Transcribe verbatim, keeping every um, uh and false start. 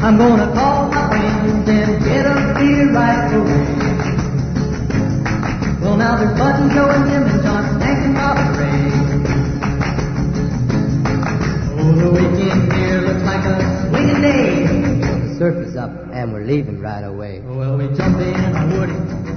I'm gonna call my friends and get up here right away. Well, now there's Button, Joe, and Jim, and John, Hank, and Robert Ray. Oh, the weekend here looks like a swinging day. The surf is up, and we're leaving right away. Well, we jump in a woody.